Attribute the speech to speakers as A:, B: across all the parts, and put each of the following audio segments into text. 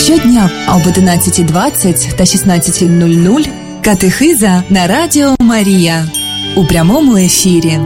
A: Щодня об 11:20 та 16:00 катехиза на Радіо Марія у прямому ефірі.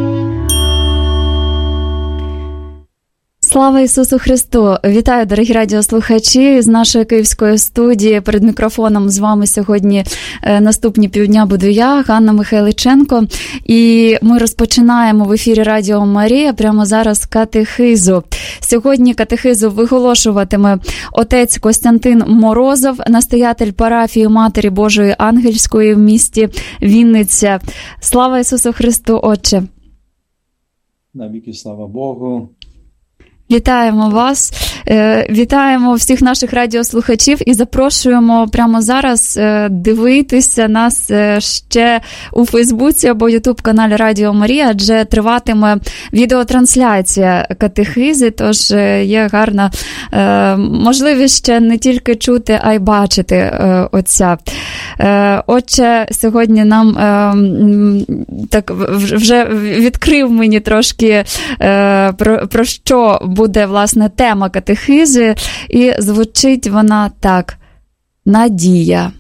B: Слава Ісусу Христу! Вітаю, дорогі радіослухачі, з нашої київської студії. Перед мікрофоном з вами сьогодні наступні півдня буду я, Ганна Михайличенко. І ми розпочинаємо в ефірі Радіо Марія прямо зараз катехизу. Сьогодні катехизу виголошуватиме отець Костянтин Морозов, настоятель парафії Матері Божої Ангельської в місті Вінниця. Слава Ісусу Христу, Отче!
C: Навіки слава Богу!
B: Вітаємо вас, вітаємо всіх наших радіослухачів і запрошуємо прямо зараз дивитися нас ще у Фейсбуці або Ютуб-каналі Радіо Марія, адже триватиме відеотрансляція катехизи, тож є гарна можливість ще не тільки чути, а й бачити отця. Отче, сьогодні нам так вже відкрив мені трошки про що буде, власне, тема катехизи, і звучить вона так: надія.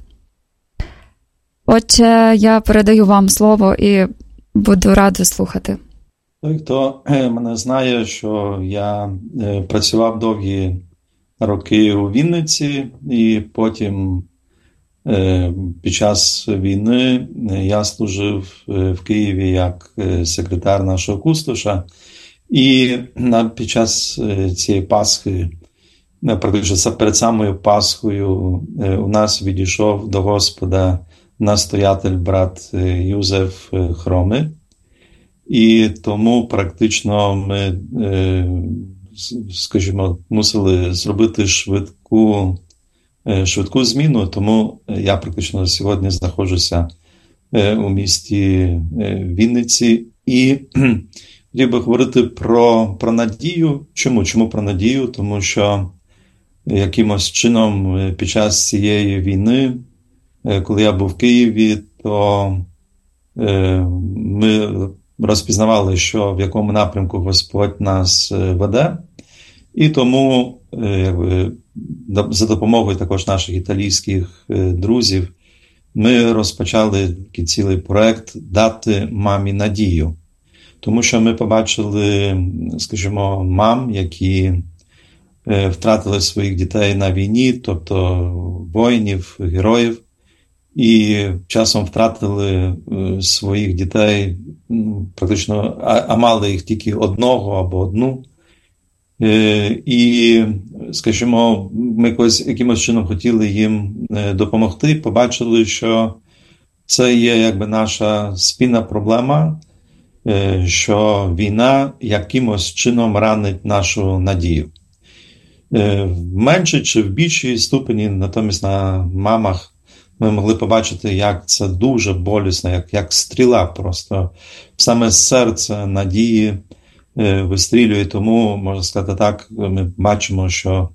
B: Отже, я передаю вам слово і буду рада слухати.
C: Той, хто мене знає, що я працював довгі роки у Вінниці, і потім під час війни я служив в Києві як секретар нашого кустоша. І під час цієї Пасхи, практично перед самою Пасхою, у нас відійшов до Господа настоятель брат Юзеф Хроми. І тому практично ми, скажімо, мусили зробити швидку зміну, тому я практично сьогодні знаходжуся у місті Вінниці. І хотів би говорити про надію. Чому про надію? Тому що якимось чином під час цієї війни, коли я був в Києві, то ми розпізнавали, що в якому напрямку Господь нас веде. І тому за допомогою також наших італійських друзів ми розпочали такий цілий проект «Дати мамі надію». Тому що ми побачили, скажімо, мам, які втратили своїх дітей на війні, тобто воїнів, героїв, і часом втратили своїх дітей, практично, а мали їх тільки одного або одну. І, скажімо, ми якимось чином хотіли їм допомогти, побачили, що це є якби наша спільна проблема, що війна якимось чином ранить нашу надію. В меншій чи в більшій ступені, натомість на мамах, ми могли побачити, як це дуже болісно, як стріла просто в саме серце надії вистрілює. Тому, можна сказати так, ми бачимо, що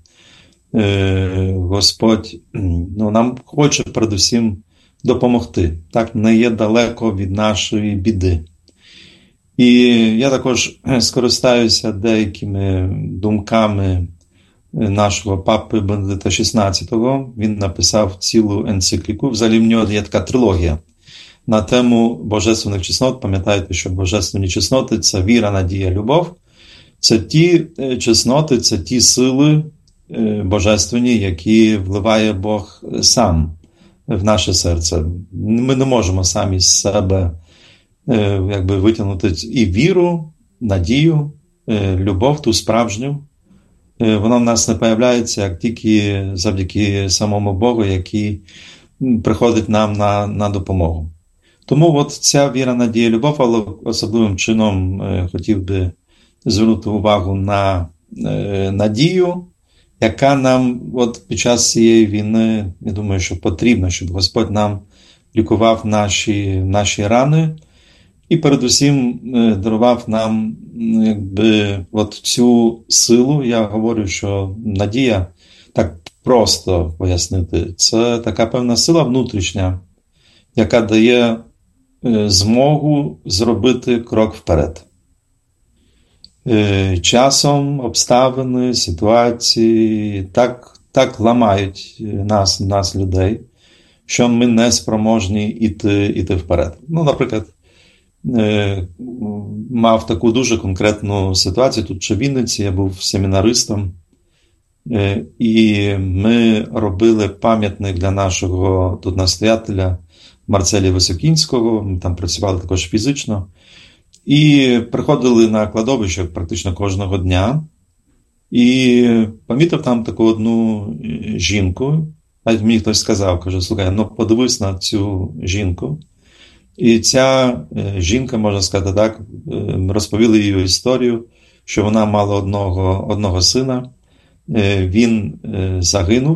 C: Господь нам хоче передусім допомогти. Так, не є далеко від нашої біди. І я також скористаюся деякими думками нашого папи Бенедикта XVI. Він написав цілу енцикліку, взагалі в нього є така трилогія на тему божественних чеснот. Пам'ятаєте, що божественні чесноти – це віра, надія, любов. Це ті чесноти, це ті сили божественні, які вливає Бог сам в наше серце. Ми не можемо самі з себе якби витягнути і віру, надію, любов, ту справжню. Вона в нас не появляється, як тільки завдяки самому Богу, який приходить нам на допомогу. Тому от ця віра, надія, любов, але особливим чином хотів би звернути увагу на надію, яка нам от під час цієї війни, я думаю, що потрібно, щоб Господь нам лікував наші рани, і передусім дарував нам якби от цю силу. Я говорю, що надія, так просто пояснити, це така певна сила внутрішня, яка дає змогу зробити крок вперед. Часом обставини, ситуації так так ламають нас людей, що ми не спроможні іти вперед. Ну, наприклад, мав таку дуже конкретну ситуацію. Тут в Вінниці я був семінаристом, і ми робили пам'ятник для нашого тут настоятеля Марцелія Високінського, ми там працювали також фізично, і приходили на кладовище практично кожного дня, і помітив там таку одну жінку, навіть мені хтось сказав, каже, слухай, ну подивись на цю жінку. І ця жінка, можна сказати так, розповіли її історію, що вона мала одного сина, він загинув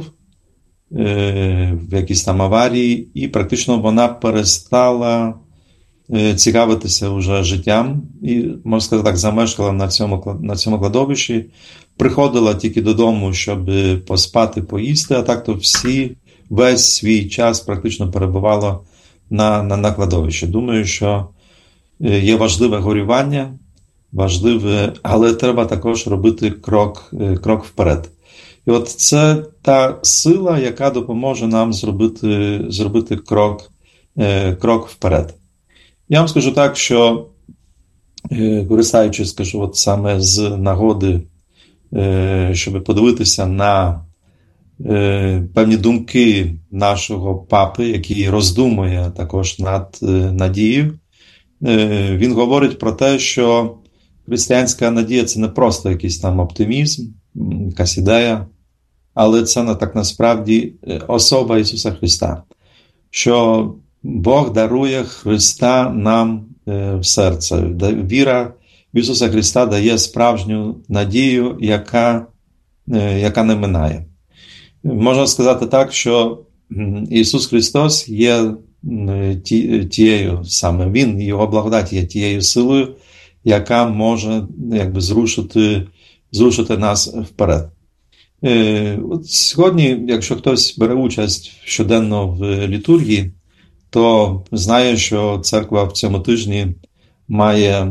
C: в якійсь там аварії, і практично вона перестала цікавитися вже життям, і, можна сказати так, замешкала на цьому кладовищі, приходила тільки додому, щоб поспати, поїсти, а так то весь свій час практично перебувала на кладовищі. Думаю, що є важливе горювання, важливе, але треба також робити крок вперед. І от це та сила, яка допоможе нам зробити крок вперед. Я вам скажу так, що, користаючись, скажу, от саме з нагоди, щоб подивитися на певні думки нашого папи, який роздумує також над надією, він говорить про те, що християнська надія – це не просто якийсь там оптимізм, якась ідея, але це так насправді особа Ісуса Христа, що Бог дарує Христа нам в серце. Віра в Ісуса Христа дає справжню надію, яка не минає. Можна сказати так, що Ісус Христос є тією саме, Він, Його благодать є тією силою, яка може якби зрушити нас вперед. От сьогодні, якщо хтось бере участь щоденно в літургії, то знає, що церква в цьому тижні має,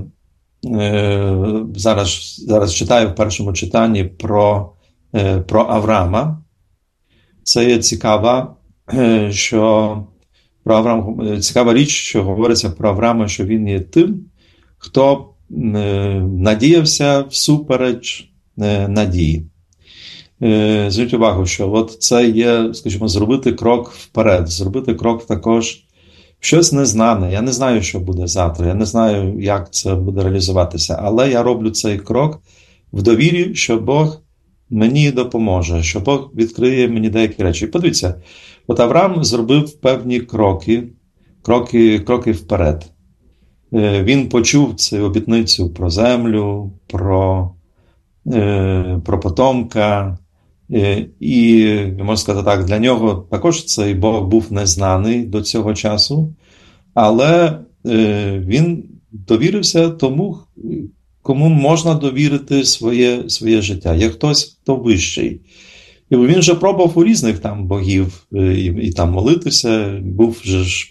C: зараз читаю в першому читанні про Авраама. Це є цікава річ, що говориться про Авраама, що він є тим, хто надіявся всупереч надії. Зверніть увагу, що от це є, скажімо, зробити крок вперед, зробити крок також в щось незнане. Я не знаю, що буде завтра, я не знаю, як це буде реалізуватися, але я роблю цей крок в довірі, що Бог мені допоможе, що Бог відкриє мені деякі речі. І подивіться, от Авраам зробив певні кроки вперед. Він почув цю обітницю про землю, про потомка, і, можна сказати так, для нього також цей Бог був незнаний до цього часу, але він довірився тому, кому можна довірити своє життя. Є хтось, хто вищий. І він вже пробував у різних там богів і там молитися, був же ж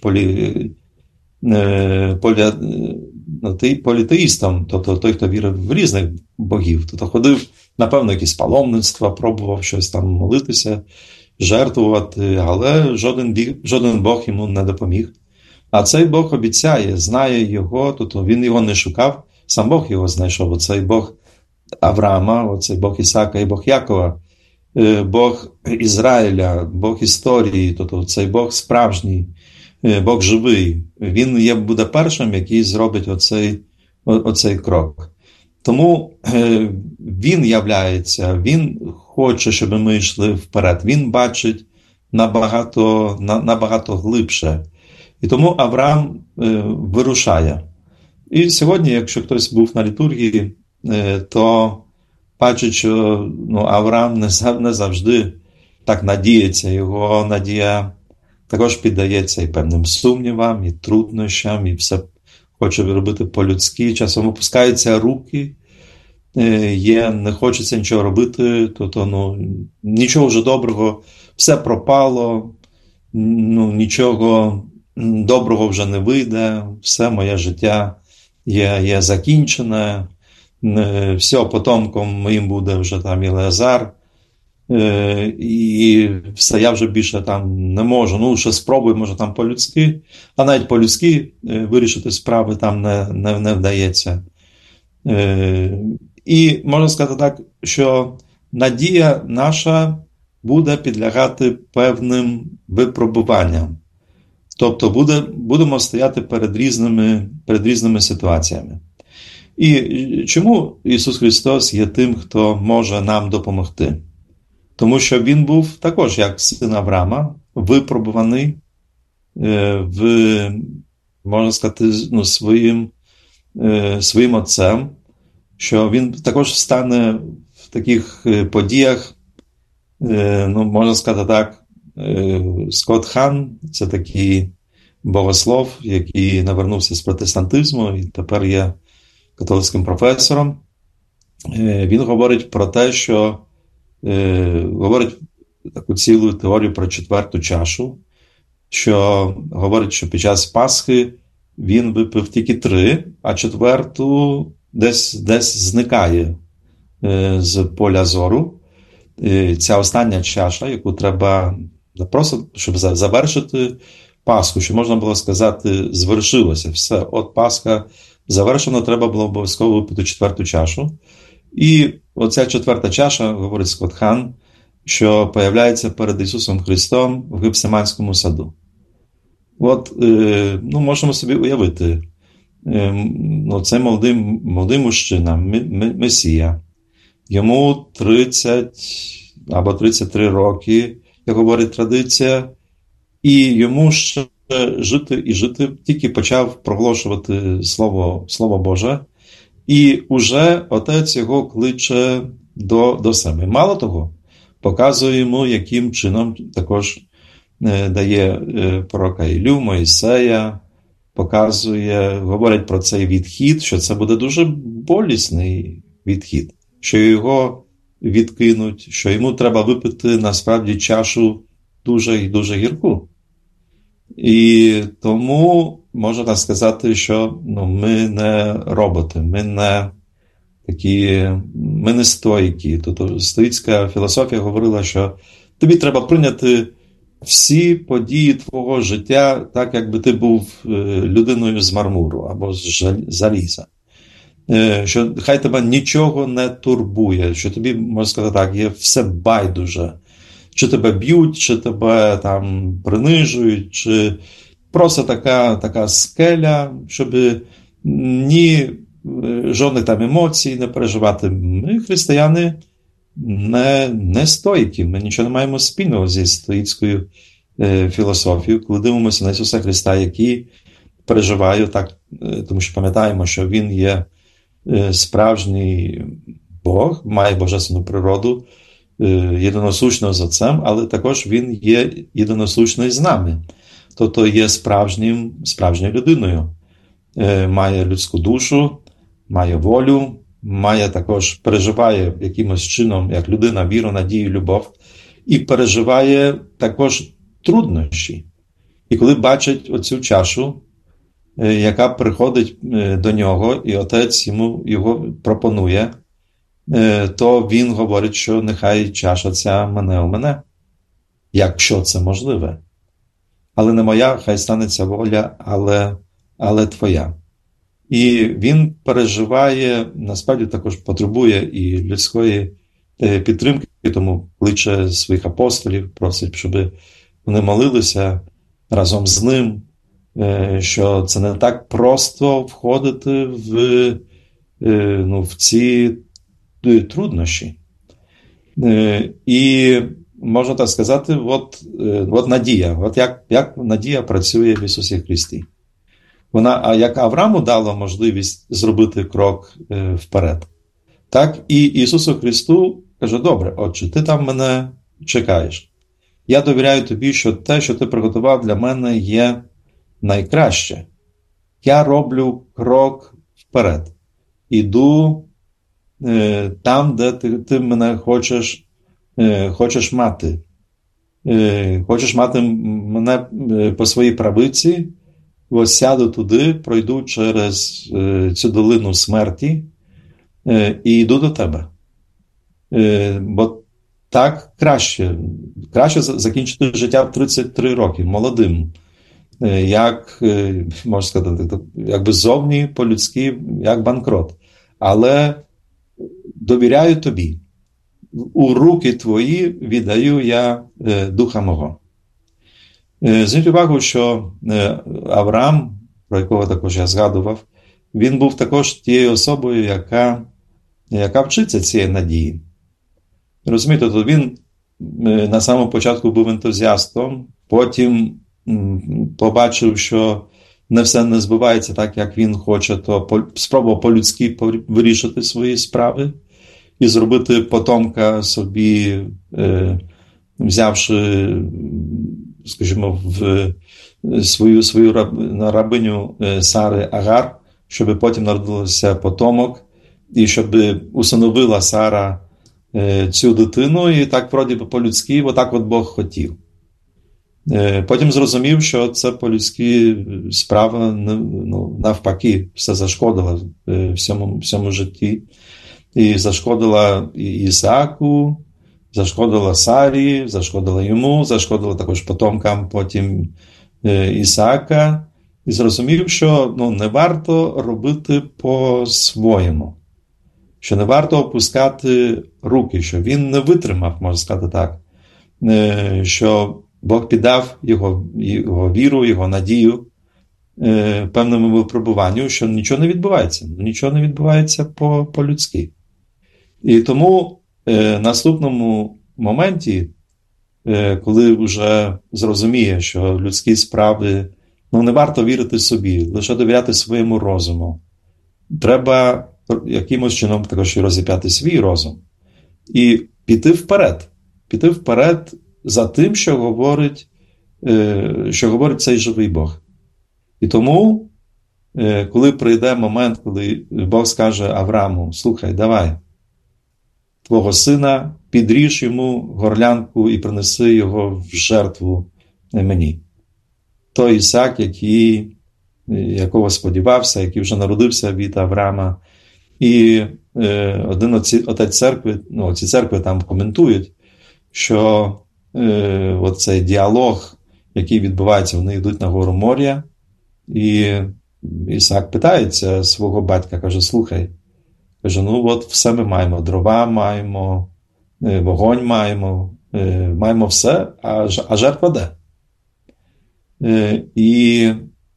C: політеїстом, тобто той, хто вірив в різних богів. Тобто ходив, напевно, якісь паломництва, пробував щось там молитися, жертвувати, але жоден Бог йому не допоміг. А цей Бог обіцяє, знає його, тобто він його не шукав, сам Бог його знайшов. Оцей Бог Авраама, оцей Бог Ісака і Бог Якова, Бог Ізраїля, Бог історії, тобто цей Бог справжній, Бог живий. Він буде першим, який зробить оцей крок. Тому він являється, він хоче, щоб ми йшли вперед. Він бачить набагато глибше. І тому Авраам вирушає. І сьогодні, якщо хтось був на літургії, то бачить, що Авраам не завжди так надіється. Його надія також піддається і певним сумнівам, і труднощам, і все хоче робити по-людськи. Часом опускаються руки, не хочеться нічого робити, тобто нічого вже доброго, все пропало, нічого доброго вже не вийде, все моє життя є закінчене, все, потомком моїм буде вже там Елеазар, і все, я вже більше там не можу, ну, ще спробую, може, там по-людськи, а навіть по-людськи вирішити справи там не вдається. І можна сказати так, що надія наша буде підлягати певним випробуванням. Тобто будемо стояти перед різними ситуаціями. І чому Ісус Христос є тим, хто може нам допомогти? Тому що Він був також, як син Авраама, випробуваний можна сказати, ну, своїм отцем, що він також стане в таких подіях, ну, можна сказати так, Скотт Хан, це такий богослов, який навернувся з протестантизму і тепер є католицьким професором. Він говорить про те, що говорить таку цілу теорію про четверту чашу, що говорить, що під час Пасхи він випив тільки 3, а четверту десь зникає з поля зору. Ця остання чаша, яку треба просто, щоб завершити Пасху, що можна було сказати, звершилося все. От Пасха завершена, треба було обов'язково випити четверту чашу. І оця четверта чаша, говорить Скотт Хан, що появляється перед Ісусом Христом в Гефсиманському саду. От, ну, можемо собі уявити, ну, це молодий мужчина, Месія. Йому 30 або 33 роки, як говорить традиція, і йому ще жити, тільки почав проголошувати Слово Боже, і уже Отець його кличе до себе. Мало того, показує йому, яким чином також дає пророка Іллю, Моїсея, показує, говорить про цей відхід, що це буде дуже болісний відхід, що його відкинуть, що йому треба випити насправді чашу дуже і дуже гірку. І тому можна сказати, що ну, ми не роботи, ми не стоїки. Тобто стоїцька філософія говорила, що тобі треба прийняти всі події твого життя так, якби ти був людиною з мармуру або з заліза. Що хай тебе нічого не турбує, що тобі, можна сказати так, є все байдуже. Чи тебе б'ють, чи тебе там принижують, чи просто така скеля, щоб жодних там емоцій не переживати. Ми, християни, не стоїки, ми нічого не маємо спільного зі стоїцькою філософією, коли дивимося на Ісуса Христа, який переживає так, тому що пам'ятаємо, що Він є справжній Бог, має божественну природу, єдиносущного з Отцем, але також Він є єдиносущний з нами. Тобто є справжньою людиною. Має людську душу, має волю, переживає якимось чином, як людина, віру, надію, любов, і переживає також труднощі. І коли бачить оцю чашу, яка приходить до нього, і Отець його пропонує, то він говорить, що нехай чаша ця мине у мене, якщо це можливе. Але не моя, хай станеться воля, але твоя. І він переживає, насправді також потребує і людської підтримки, тому кличе своїх апостолів, просить, щоб вони молилися разом з ним, що це не так просто входити в ці труднощі. І можна так сказати, от надія, от як надія працює в Ісусі Христі. Вона, як Аврааму дала можливість зробити крок вперед, так і Ісусу Христу каже, добре, Отче, ти там мене чекаєш. Я довіряю тобі, що те, що ти приготував для мене, є найкраще. Я роблю крок вперед. Іду там, де ти мене хочеш мати. Хочеш мати мене по своїй правиці, ось сяду туди, пройду через цю долину смерті і йду до тебе. Бо так краще закінчити життя в 33 роки, молодим. Як, можна сказати, якби зовні по-людськи, як банкрот. Але довіряю тобі. У руки твої віддаю я духа мого. Зверніть увагу, що Авраам, про якого також я згадував, він був також тією особою, яка вчиться цієї надії. Розумієте, то він на самому початку був ентузіастом, потім побачив, що не все не збувається так, як він хоче, то спробував по-людськи вирішити свої справи і зробити потомка собі, взявши, скажімо, в свою рабиню Сари Агар, щоб потім народився потомок, і щоб усиновила Сара цю дитину, і так вроді по-людськи, отак от Бог хотів. Потім зрозумів, що це по-людськи справа, навпаки, все зашкодило всьому житті. І зашкодила і Ісааку, зашкодила Сарі, зашкодила йому, зашкодила також потомкам потім Ісаака. І зрозумів, що не варто робити по-своєму, що не варто опускати руки, що він не витримав, можна сказати так, що Бог піддав його віру, його надію певному випробуванню, що нічого не відбувається. Нічого не відбувається по-людськи. І тому в наступному моменті, коли вже зрозуміє, що людські справи, не варто вірити собі, лише довіряти своєму розуму. Треба якимось чином також і розіп'яти свій розум. І піти вперед за тим, що говорить цей живий Бог. І тому, коли прийде момент, коли Бог скаже Аврааму: слухай, давай, твого сина, підріж йому горлянку і принеси його в жертву мені. Той Ісак, якого сподівався, який вже народився від Авраама. І один отець церкви, ці церкви там коментують, що оцей діалог, який відбувається, вони йдуть на гору Морія, і Ісак питається свого батька, каже: слухай, каже, все ми маємо, дрова маємо, вогонь маємо все, а жертва де? І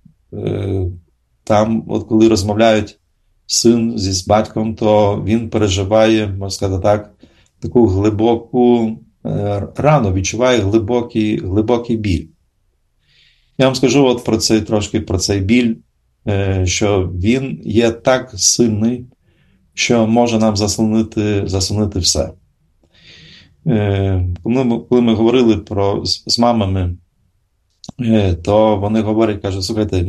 C: там, коли розмовляють син з батьком, то він переживає, можна сказати так, таку глибоку рану, відчуває глибокий біль. Я вам скажу трошки про цей біль, що він є так сильний, що може нам заслонити все. Коли ми говорили з мамами, то вони говорять, кажуть: слухайте,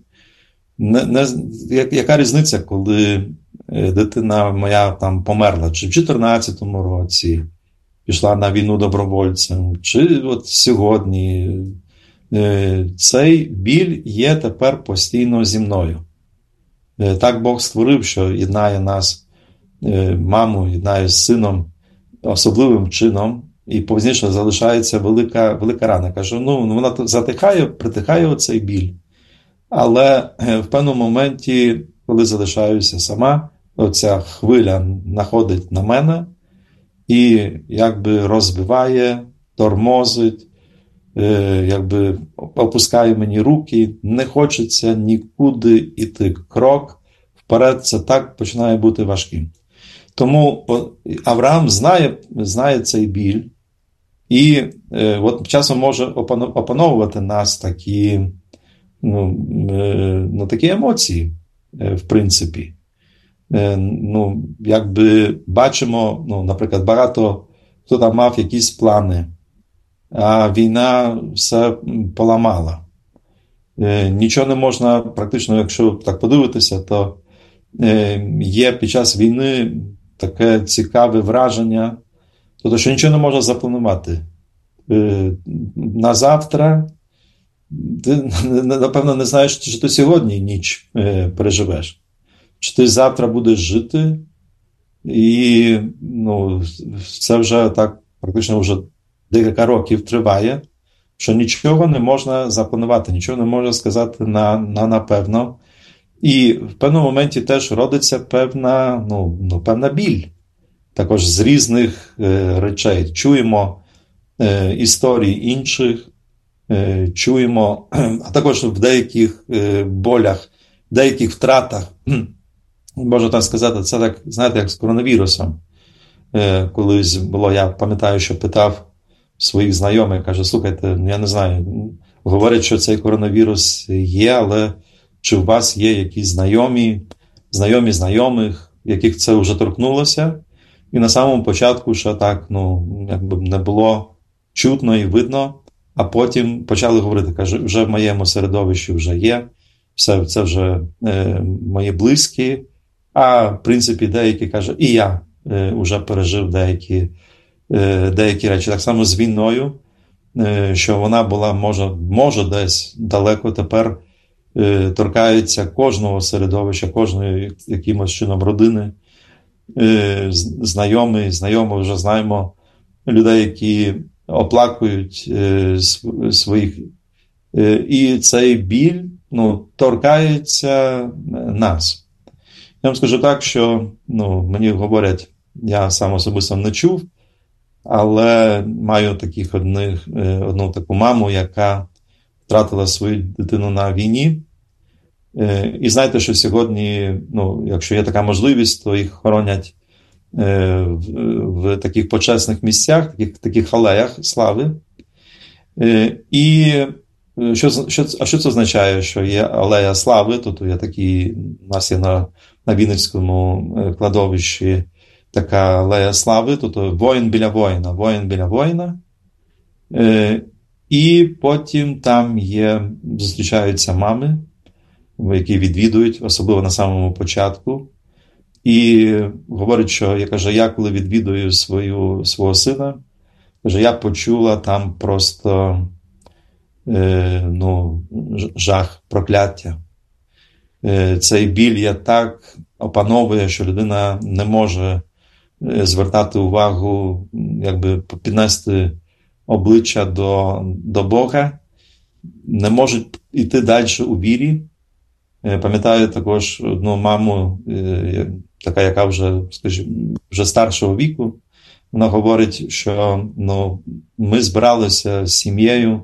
C: яка різниця, коли дитина моя там померла, чи в 14-му році пішла на війну добровольцем, чи сьогодні. Цей біль є тепер постійно зі мною. Так Бог створив, що єднає нас, маму, єднає з сином особливим чином, і пізніше залишається велика рана. Кажу, вона притихає оцей біль. Але в певному моменті, коли залишаюся сама, оця хвиля находить на мене і якби розбиває, тормозить, якби опускає мені руки, не хочеться нікуди йти. Крок вперед, це так починає бути важким. Тому Авраам знає цей біль, і часом може опановувати нас такі емоції, в принципі. Якби бачимо, наприклад, багато хто там мав якісь плани, а війна все поламала. Нічого не можна, практично, якщо так подивитися, то є під час війни таке цікаве враження, що нічого не можна запланувати. На завтра ти, напевно, не знаєш, чи ти сьогодні ніч переживеш, чи ти завтра будеш жити, і це вже так практично вже декілька років триває, що нічого не можна запланувати, нічого не можна сказати напевно. І в певному моменті теж родиться певна біль. Також з різних речей. Чуємо історії інших, чуємо, а також в деяких болях, в деяких втратах. Можна так сказати, це так, знаєте, як з коронавірусом. Колись було, я пам'ятаю, що питав своїх знайомих, каже, слухайте, я не знаю, говорять, що цей коронавірус є, але чи у вас є якісь знайомих, яких це вже торкнулося? І на самому початку, що так, якби не було чутно і видно, а потім почали говорити, каже, вже в моєму середовищі вже є, це вже мої близькі, а в принципі деякі, каже, і я вже пережив деякі речі. Так само з війною, що вона була, може десь далеко тепер торкається кожного середовища, кожної якимось чином родини, знайомо вже знаємо людей, які оплакують своїх. І цей біль торкається нас. Я вам скажу так, що мені говорять, я сам особисто не чув, але маю одну таку маму, яка втратила свою дитину на війні. І знаєте, що сьогодні, якщо є така можливість, то їх хоронять в таких почесних місцях, таких алеях слави. І що це означає, що є алея слави? Тут є у нас є на Вінницькому кладовищі така алея слави, тут воїн біля воїна. І потім там зустрічаються мами, які відвідують, особливо на самому початку. І говорить, що я коли відвідую свого сина, я почула там просто жах, прокляття. Цей біль так опановує, що людина не може звертати увагу, піднести обличчя до Бога, не можуть йти далі у вірі. Пам'ятаю також одну маму, така, яка вже старшого віку, вона говорить, що ми збиралися з сім'єю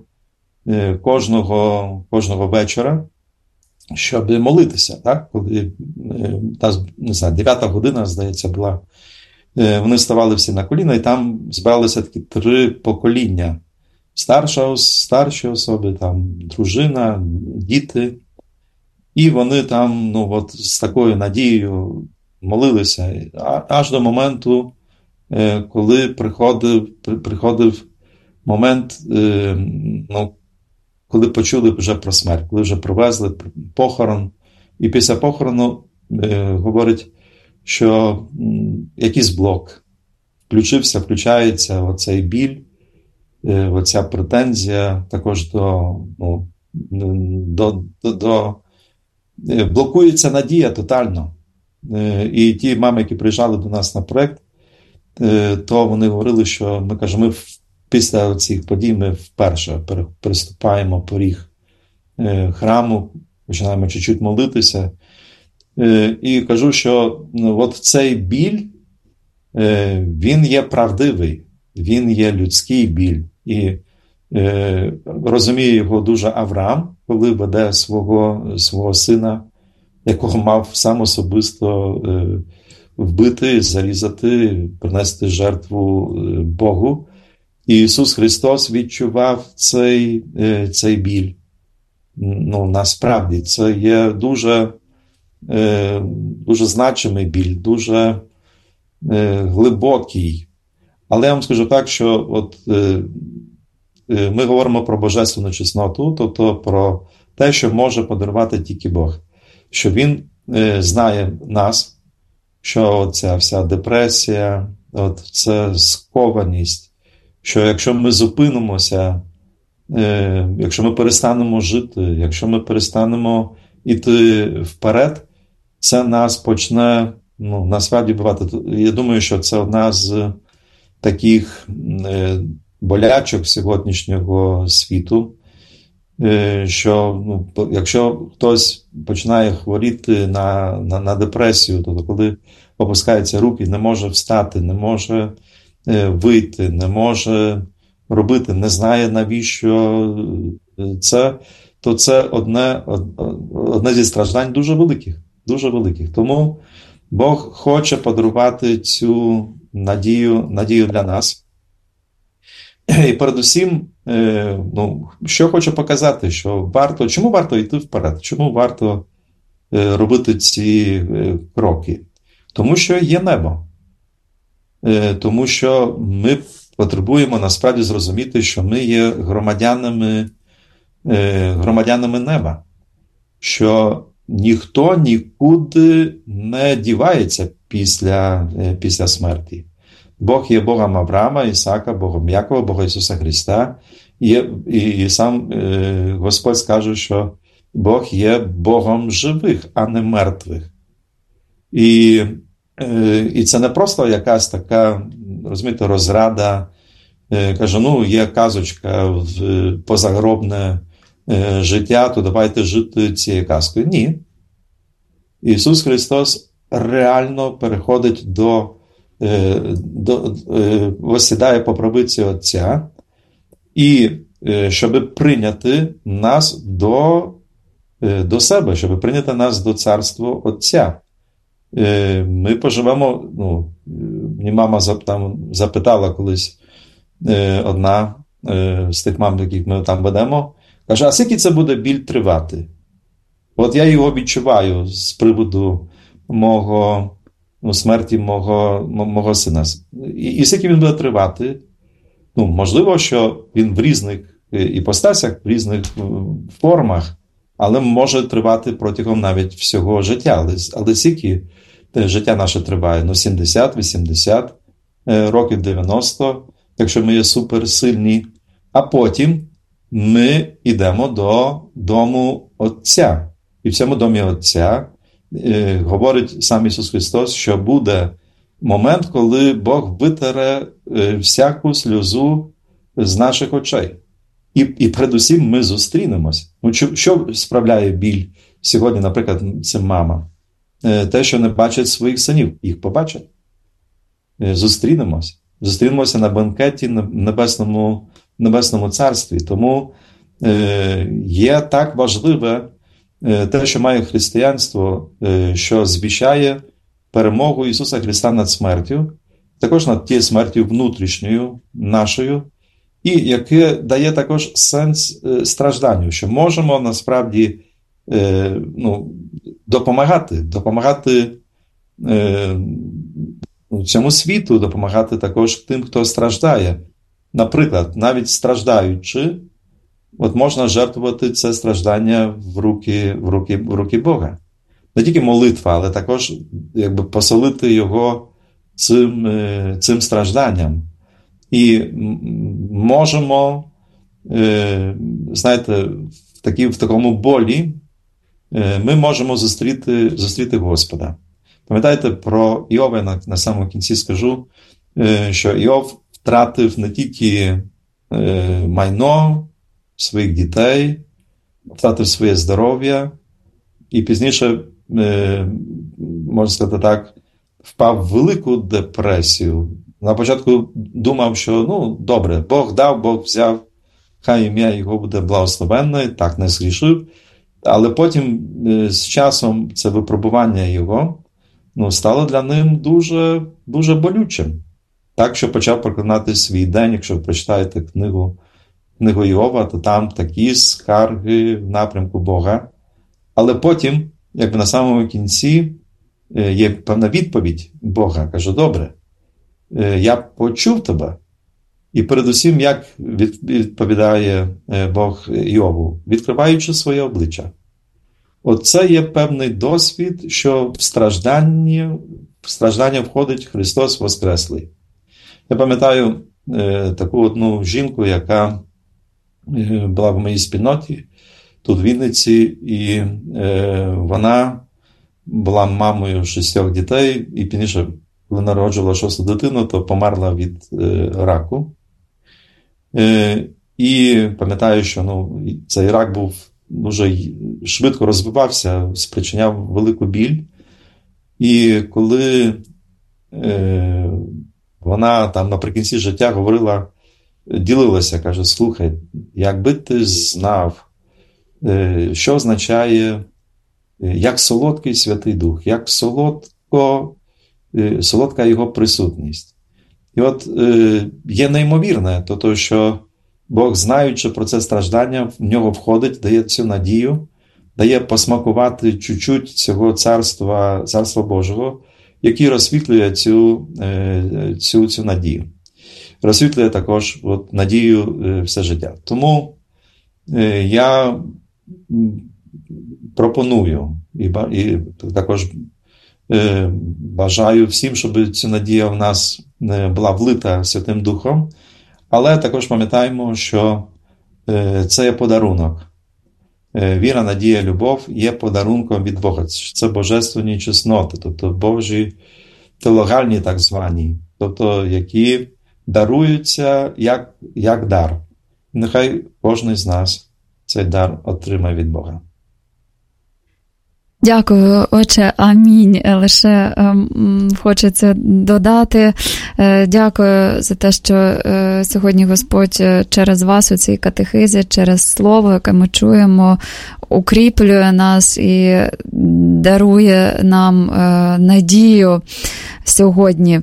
C: кожного вечора, щоб молитися, так? Коли, не знаю, 9 година, здається, була, вони ставали всі на коліна, і там збиралися такі 3 покоління. Старші особи, там дружина, діти. І вони там, з такою надією молилися, аж до моменту, коли приходив момент, коли почули вже про смерть, коли вже провезли похорон. І після похорону говорить, що якийсь блок включається оцей біль, оця претензія, також блокується надія тотально. І ті мами, які приїжджали до нас на проєкт, то вони говорили, що ми після цих подій ми вперше переступаємо поріг храму, починаємо чуть-чуть молитися. І кажу, що от цей біль, він є правдивий, він є людський біль. І розуміє його дуже Авраам, коли веде свого сина, якого мав сам особисто вбити, зарізати, принести жертву Богу. І Ісус Христос відчував цей біль. Насправді, це є дуже значимий біль, дуже глибокий. Але я вам скажу так, що ми говоримо про божественну чесноту, тобто про те, що може подарувати тільки Бог. Що Він знає нас, що ця вся депресія, це скованість, що якщо ми зупинимося, якщо ми перестанемо жити, якщо ми перестанемо йти вперед, це нас почне насправді бувати. Я думаю, що це одна з таких болячок сьогоднішнього світу, що якщо хтось починає хворіти на депресію, то коли опускаються руки, не може встати, не може вийти, не може робити, не знає, навіщо це, то це одне зі страждань дуже великих, дуже великих. Тому Бог хоче подарувати цю надію для нас. І передусім, що хочу показати, чому варто йти вперед, чому варто робити ці кроки? Тому що є небо. Тому що ми потребуємо насправді зрозуміти, що ми є громадянами неба, що ніхто нікуди не дівається після смерті. Бог є Богом Авраама, Ісаака, Богом Якова, Бога Ісуса Христа. І сам Господь скаже, що Бог є Богом живих, а не мертвих. І це не просто якась така, розумієте, розрада, каже, є казочка, позагробне життя, то давайте жити цією казкою. Ні. Ісус Христос реально переходить осідає по правиці Отця, і щоб прийняти нас до себе, щоб прийняти нас до Царства Отця. Ми поживемо, мені мама запитала колись одна з тих мам, яких ми там ведемо, каже, а скільки це буде біль тривати? От я його відчуваю з приводу смерті мого сина. І скільки він буде тривати? Можливо, що він в різних іпостасях, в різних формах, але може тривати протягом навіть всього життя. Але скільки життя наше триває? 70, 80, років 90, якщо ми є суперсильні. А потім ми йдемо до дому Отця. І в цьому домі Отця говорить сам Ісус Христос, що буде момент, коли Бог витере всяку сльозу з наших очей. І передусім ми зустрінемось. Що справляє біль сьогодні, наприклад, цим мама? Те, що не бачать своїх синів. Їх побачать. Зустрінемось. Зустрінемося на бенкеті в небесному царстві. Тому є так важливе те, що має християнство, що звіщає перемогу Ісуса Христа над смертю, також над тією смертю внутрішньою нашою, і яке дає також сенс стражданню, що можемо насправді допомагати цьому світу, допомагати також тим, хто страждає. Наприклад, навіть страждаючи, можна жертвувати це страждання в руки Бога. Не тільки молитва, але також посолити його цим стражданням. І можемо, знаєте, в такому болі ми можемо зустріти Господа. Пам'ятаєте, про Іова на самому кінці скажу, що Іов втратив не тільки майно своїх дітей, втратив своє здоров'я, і пізніше, можна сказати так, впав в велику депресію. На початку думав, що, добре, Бог дав, Бог взяв, хай ім'я його буде благословенне, так не згрішив. Але потім з часом це випробування його стало для ним дуже, дуже болючим. Так, що почав проклинати свій день, якщо ви прочитаєте книгу Іова, то там такі скарги в напрямку Бога. Але потім, на самому кінці, є певна відповідь Бога. Каже, добре, я почув тебе. І передусім, як відповідає Бог Іову, відкриваючи своє обличчя. Оце є певний досвід, що в страждання входить Христос Воскреслий. Я пам'ятаю таку одну жінку, яка була в моїй спільноті, тут в Вінниці, і вона була мамою 6 дітей, і пізніше коли народжувала 6-ту дитину, то померла від раку. І пам'ятаю, що цей рак був дуже швидко розвивався, спричиняв велику біль. І коли вона там наприкінці життя говорила, ділилася, каже, слухай, якби ти знав, що означає, як солодкий Святий Дух, як солодка його присутність. І от є неймовірне, то що Бог, знаючи про це страждання, в нього входить, дає цю надію, дає посмакувати чуть-чуть цього Царства Божого, який розсвітлює цю надію. Розсвітлює також надію все життя. Тому я пропоную і також бажаю всім, щоб ця надія в нас була влита Святим Духом, але також пам'ятаємо, що це є подарунок. Віра, надія, любов є подарунком від Бога. Це божественні чесноти, тобто Божі теологальні так звані, тобто які даруються як дар. Нехай кожен з нас цей дар отримає від Бога.
B: Дякую, отче, амінь. Лише хочеться додати. Дякую за те, що сьогодні Господь через вас у цій катехизі, через слово, яке ми чуємо, укріплює нас і дарує нам надію сьогодні.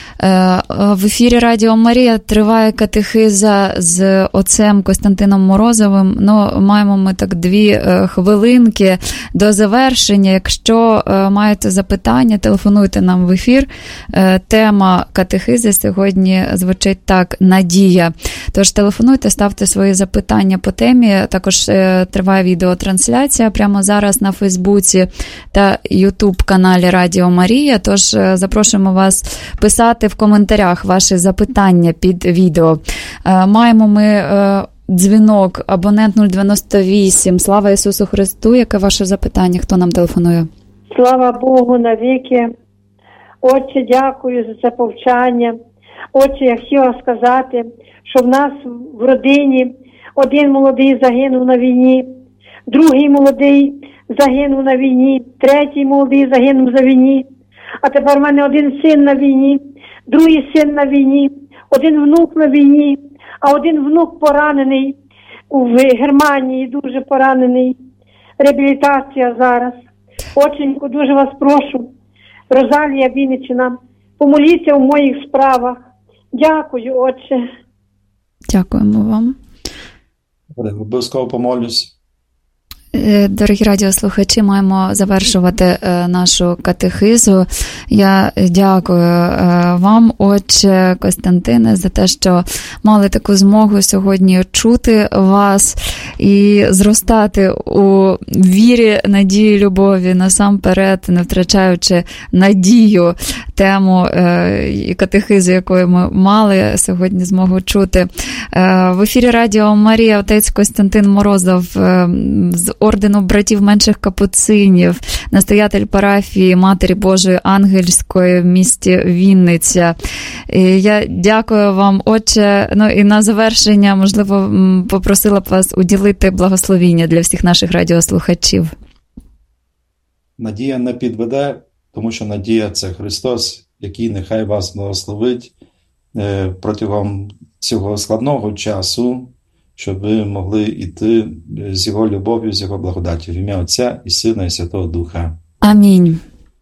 B: В ефірі Радіо Марія триває катехиза з отцем Костянтином Морозовим. Маємо ми так 2 хвилинки до завершення. Якщо маєте запитання, телефонуйте нам в ефір. Тема катехизи сьогодні звучить так: надія. Тож телефонуйте, ставте свої запитання по темі. Також триває відеотрансляція прямо зараз на Фейсбуці та Ютуб-каналі Радіо Марія. Тож запрошуємо вас писати в коментарях ваші запитання під відео. Маємо ми дзвінок, абонент 098. Слава Ісусу Христу. Яке ваше запитання? Хто нам телефонує?
D: Слава Богу навіки. Отче, дякую за це повчання. Отче, я хотіла сказати, що в нас в родині один молодий загинув на війні, другий молодий загинув на війні, третій молодий загинув на війні. А тепер в мене один син на війні, другий син на війні, один внук на війні, а один внук поранений в Германії, дуже поранений. Реабілітація зараз. Отченьку, дуже вас прошу, Розалія Вінниччина, помоліться у моїх справах. Дякую, Отче.
B: Дякуємо вам.
C: Обов'язково помолюсь.
B: Дорогі радіослухачі, маємо завершувати нашу катехизу. Я дякую вам, отче Костянтине, за те, що мали таку змогу сьогодні чути вас і зростати у вірі, надії, любові, насамперед, не втрачаючи надію, тему і катехизу, якої ми мали сьогодні змогу чути. В ефірі Радіо Марія отець Костянтин Морозов з ордену братів менших капуцинів, настоятель парафії Матері Божої Ангельської в місті Вінниця. Я дякую вам, отче. І на завершення, можливо, попросила б вас уділити благословіння для всіх наших радіослухачів.
C: Надія не підведе, тому що надія – це Христос, який нехай вас благословить протягом цього складного часу, щоб ви могли йти з Його любов'ю, з Його благодаттю. В ім'я Отця і Сина і Святого Духа.
B: Амінь.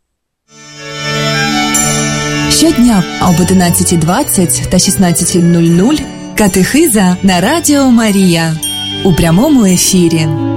A: Щодня об 11:20 та 16:00 катехиза на Радіо Марія у прямому ефірі.